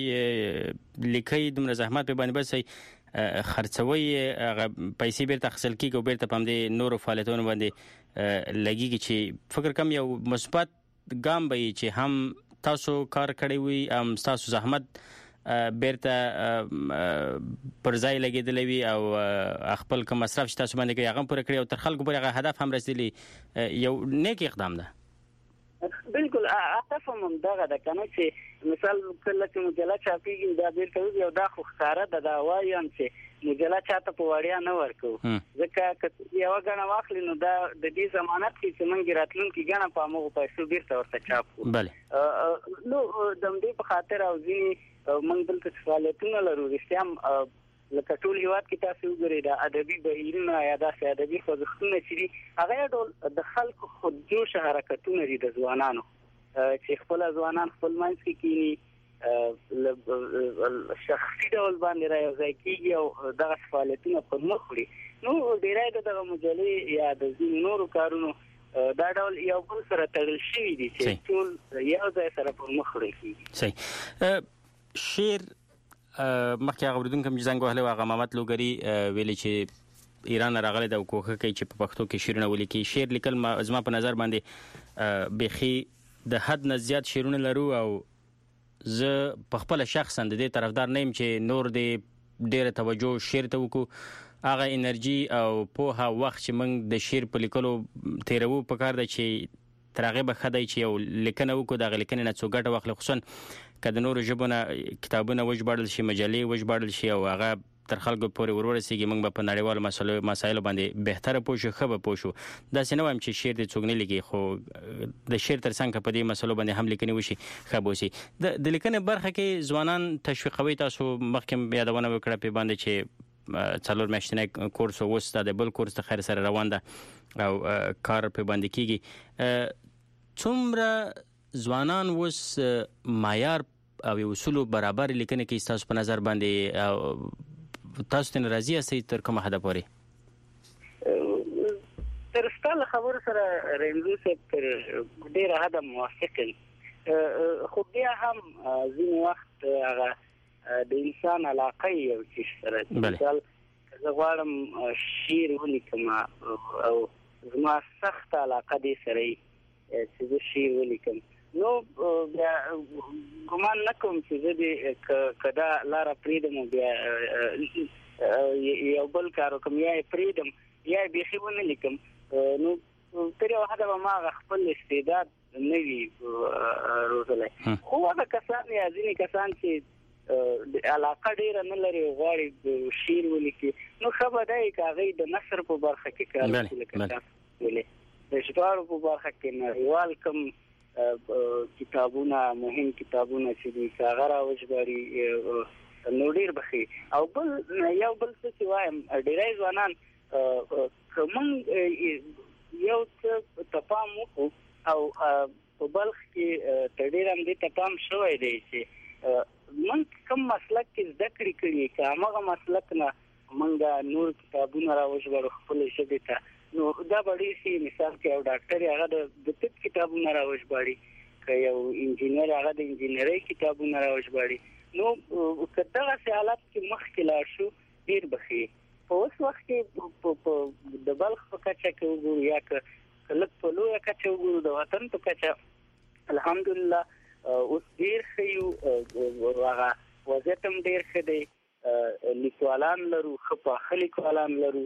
چې لیکئ دومره زحمت په باندې بس خرڅوي هغه پیسې بیرته اخیستل کېږي او بیرته په همدې نورو فعالیتونو باندې لګېږي چې فکر کوم یو مثبت ګام به وي چې هم تاسو کار کړی وي ام تاسو زحمت بیرته پر ځای لګېدلی وي او خپل کوم مصرف چې تاسو باندې کوي هغه پوره کړی او تر خلکو پورې هغه هدف هم رسېدلی یو نیک اقدام ده بالکل هدف هم همدغه ده که نه چې مثال کله چې مجله چاپېږي دا بیرته وځي او دا خو ښکاره ده دا وایم چې مجله چاته په وړیا نه ورکوو ځکه که یوه ګڼه واخلي نو دا د دې ضمانت کوي چې موږ راتلونکي ګڼه په همغو پیسو بیرته ورته چاپ کړو نو د همدې په خاطر او ځینې موږ دلته چې فعالیتونه لرو رښتیا هم لکه ټول هېواد کې تاسو وګورئ د ادبي بهیرونه یا داسې ادبي خوځښتونه چې دي هغه یو ډول د خلکو خودجوشه حرکتونه دي د ځوانانو چې خپله ځوانان خپل منځ کې کینی شخصي ډول باندې را یوځای کېږي او دغه فعالیتونه پر مخ وړي نو ډېری د دغه مجلې یا د ځینو نورو کارونو دا ډول یو بل سره تړل شوي دي چې ټول یو ځای سره پر مخ وړل کېږي. صحیح. شعر مخکې هغه اورېدونکی هم چې زنګ وهلی و هغه محمد لوګري ویلي چې ایران راغلی ده او کوښښ کوي چې په پښتو کې شعرونه ولیکي. شعر لیکل زما په نظر باندې بیخي د حد نه زیات شعرونه لرو او زه په خپل شخصا د دې طرفدار نه یم چې نور دې ډېره توجه شعر ته وکړو هغه انرژي او پوهه وخت چې موږ د شعر په لیکلو تیروو پکار ده چې تر هغه به خدای چې یو لیکنه وکړو د لیکنې نه څو ګټه واخلي، خصوصا کله نور ژبونه کتابونه وژباړل شي، مجلې وژباړل شي او هغه تر خلکو پورې ورورسیږي، موږ به په نړیوالو مسایلو مسایلو باندې بهتره پوه شو، ښه به پوه شو. داسې نه وایم چې شعر دې څوک نه لیکي، خو د شعر تر څنګ په دې مسایلو باندې هم لیکنې وشي ښه به وشي. د لیکنې برخه کې ځوانان تشویقوي. تاسو مخکې یادونه وکړه په باندې چې څلور میاشتنی کورس اوس د بل کورس د خیر سره روان ده او کار په باندې کیږي. څومره ځوانان اوس معیار او اصول برابر لیکنې کې تاسو په نظر باندې تاسو ته راضي یاستئ تر کومه حد پورې؟ تر ستاسو خبرو سره رنځو صاحب تر ډیره حد موافق یم، خو بیا هم ځینې وخت هغه د انسان علاقه یو څه سره مثال زه غواړم شعر ولیکم او زما سخت علاقه دې سره چې زه شعر ولیکم، نو بیا ګمان نه کوم چې زه دې کدا لاره پریږدم بیا یو بل کار وکړم یا یې پریږدم یا یې بیخي ونه لیکم. نو تر یو حده به ما خپل استعداد نه وي روزلی. خو هغه کسان یا ځینې کسان چې علاقه ډېره نه لري غواړي شعر ولیکي، نو ښه به دی که هغوی د نثر په برخه کې کار وکړي، لکه تاسو ویلې د ژباړو په برخه کې نړیوال کوم کتابونه مهم کتابونه چې دي هغه راوژباړي نو ډېر به ښه. او بل یو بل څه چې وایم ډېری ځوانان که موږ یو څه ته پام وکړو او په بلخ کې تر ډېره همدې ته پام شوی دی چې موږ کوم مسلک کې زده کړې کړي که هماغه مسلک نه موږ نور کتابونه راوژباړو خپلې ژبې ته، نو دا به ډېر ښه. مثال کې یو ډاکټر هغه د طب کتابونه راوژباړي، که یو انجینر هغه د انجینرۍ کتابونه راوژباړي، نو که دغسې حالت کې مخکې لاړ شو ډېر به ښه. په اوس وخت کې د بلخ په کچه کې وګورو یا که لږ په لویه کچه وګورو د وطن په کچه الحمدلله اوس ډېر ښه یو، هغه وضعیت هم ډېر ښه دی، لیکوالان لرو، ښه پاخه لیکوالان لرو،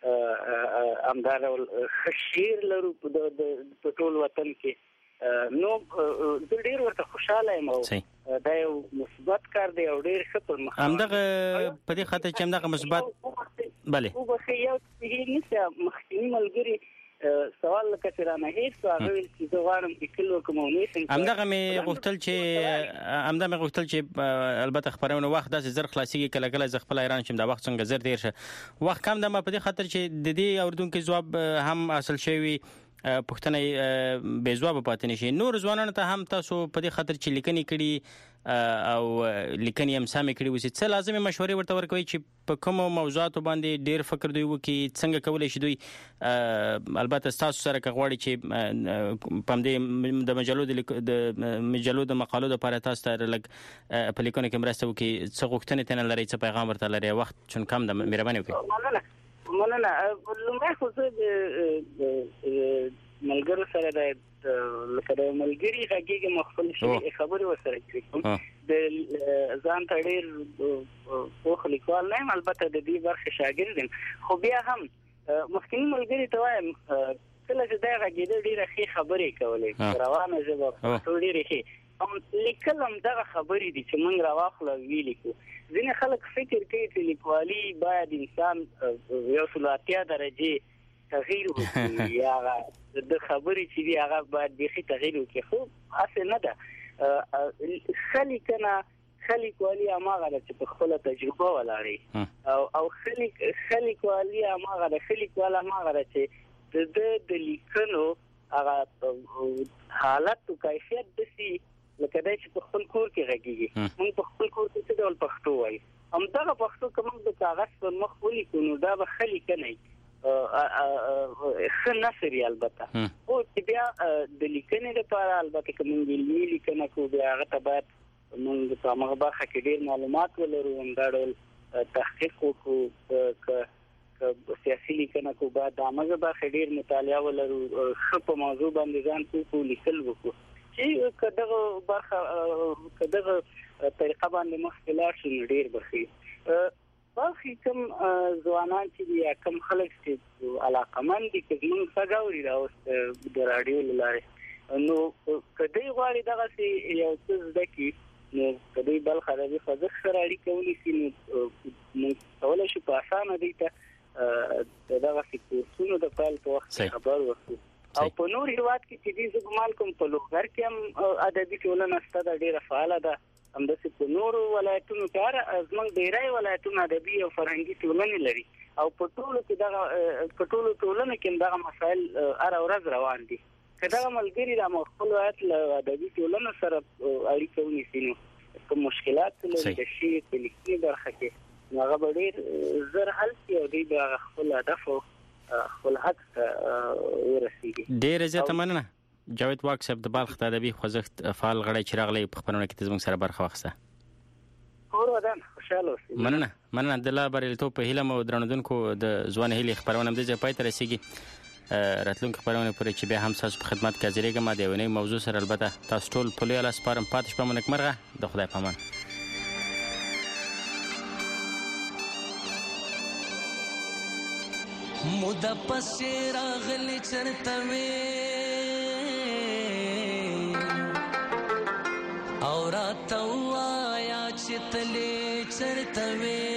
همدارول ښه شعر لرو په ټول وطن کې. نو زه ډېر ورته خوشحاله یم او دا یو مثبت کار دی او ډېر ښه پرمخ همدغه په دې خاطر چې همدغه مثبت بله وبخښئ یو هېر نشته مخکیني ملګري سوال لکه چې رانه هېر شو هغه ویل چې زه غواړم لیکل وکړم او نیسم همدغه مې غوښتل چې همدغه مې غوښتل چې البته خپرونه وخت داسې زر خلاصېږي کله کله زه خپل حیران شم دا وخت څنګه زر تېر شه وخت کم ده ما په دې خاطر چې د دې اورېدونکي ځواب هم حاصل شوی پښتنه بې ځواب پاتې نشي. نور ځوانانو ته هم تاسو په دې خاطر چې لیکنې کړي او لیکنې هم سمې کړي وسی څه لازمي مشورې ورته ورکوي چې په کوم موضوعاتو باندې ډېر فکر دوی وکړي څنګه کولی شي دوی البته تاسو سره که غواړي چې په دې د مجلو د مجلو د مقالو لپاره تاسو ته لږ په لیکنو کې مرسته وکړي څه غوښتنې ترې لرئ څه پیغام ورته لرئ وخت چون کم ده مهرباني وکړئ. مننه. لومړی خو زه د ملګرو سره د لکه د ملګري غږیږم خپل خبرې ورسره کوم د ځان ته ډېر پوخ لیکوال نه یم البته د دې برخې شاګرد یم خو بیا هم مخکیني ملګري ته وایم کله چې دی غږېده ډېره ښې خبرې کولې روانه ژبه پښتو ډېرې ښې او لیکل هم دغه خبرې دي چې موږ راواخلو او ولیکو. ځینې خلک فکر کوي چې لیکوالي باید انسان یو سل اتیا درجې تغییر وکړي یا د خبرې چې دي هغه باید بیخي تغییر وکړي خو هسې نه ده. ښه لیکنه ښه لیکوالي هماغه ده چې په خپله تجربه ولاړې او ښه لیکوالي هماغه ده ښه لیکوال هماغه ده چې د ده د لیکنو هغه حالت او کیفیت داسې لکه دی چې په خپل کور کې غږېږي. موږ په خپل کور کې څه ډول پښتو وایو همدغه پښتو که موږ د کاغذ پر مخ ولیکو نو دا به ښه لیکنه وي ښه نثر یې البته خو چې بیا د لیکنې لپاره البته که موږ علمي لیکنه کوو بیا هغه ته باید موږ په همغه برخه کې ډېر معلومات ولرو همدا ډول تحقیق وکړو که سیاسي لیکنه کوو باید د همغه برخې ډېر مطالعه ولرو ښه په موضوع باندې ځان پوه کړو لیکل وکړو چې که دغه برخه که دغه طریقه باندې مخکې لاړ شو نو ډېر به ښه. باقي کوم ځوانان چې دي یا کوم خلک چې علاقمند دي که زموږ غږ اوري دا اوس د راډیو له لارې نو کدی غواړي دغه سي یو څه ځکه نو کدی بل خرابې خوځښت سره اړیکه ونیسي نو کولای شي په اسانه دی ته دغه کورسونو د پیل په وخت خبر ورکړو او په نور هیواد کې چې دې زګمال کوم په لوګر کې هم ادبي ټولنه ستاسو ډیره فعاله ده هم د په نور ولایتونو کې زموږ ډیرای ولایتونو ادبي او فرهنګي ټولنې لري او په ټولو کې دغه په ټولو ټولنو کې دغه مسائل هر ورځ روان دي کله ملګری د مخکلو ات له ادبي ټولنو سره اړیکه ونیسي نو کوم مشکلات لري د شي په لیکي برخه کې هغه ډیر زر حل شي او د خپل هدف او خپل هدف ورسیږي. ډیر زیاته مننه جاوید واک صاحب د بالخ د ادبي خوځښت فعال غړی چې راغلی په خبرونه کې زموږ سره برخه واخیسته. اور ودان خوشاله اوسئ. مننه مننه د لا بریلیتوب په هیله مو درنودونکو د ځوان هیلې خبرونه د ځای پای ته رسیږي. راتلونکي خبرونه پرې چې بیا هم تاسو په خدمت کې حاضرېږم د یوې نوې موضوع سره البته تاسو ټول په لوی لاس سپارم پاتې شپه مو نېکمرغه د خدای په امان. موده پسې راغلې چرته وې او راته ووایه چې تلې چرته وې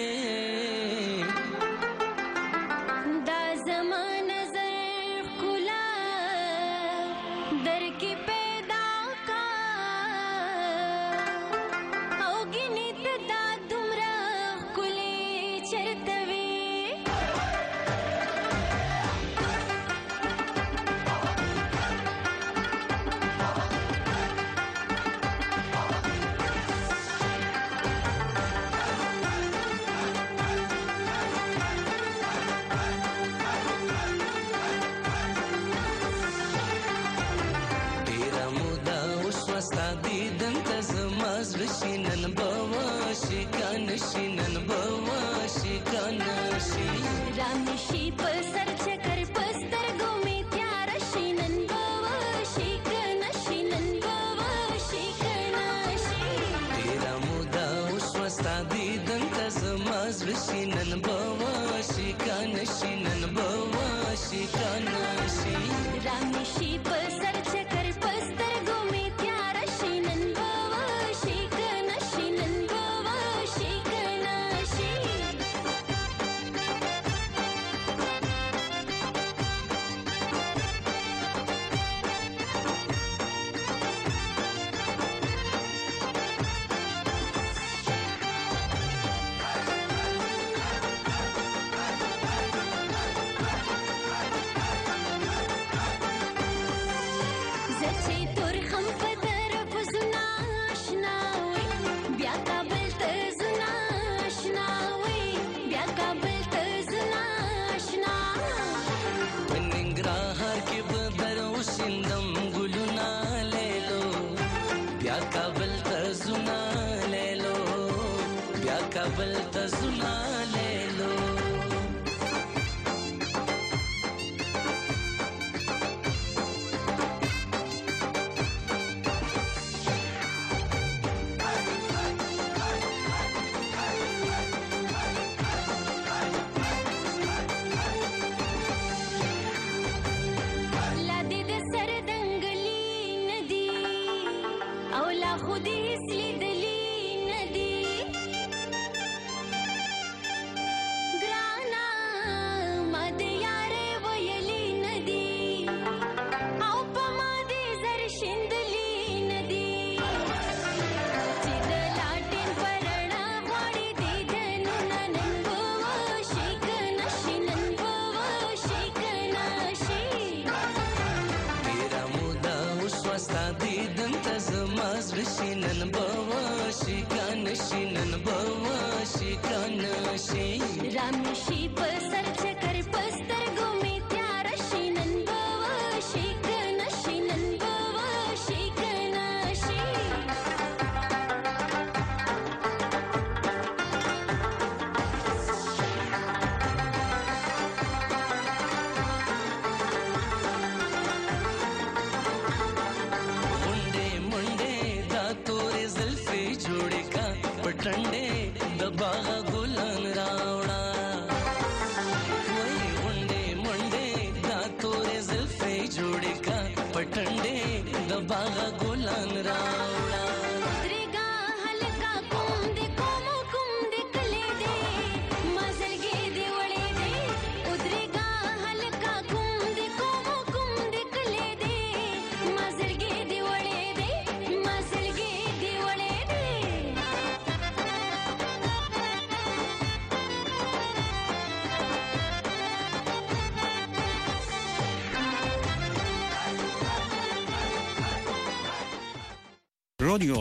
ठंडे दबागा गुलान रावड़ा वही गुंडे رادیو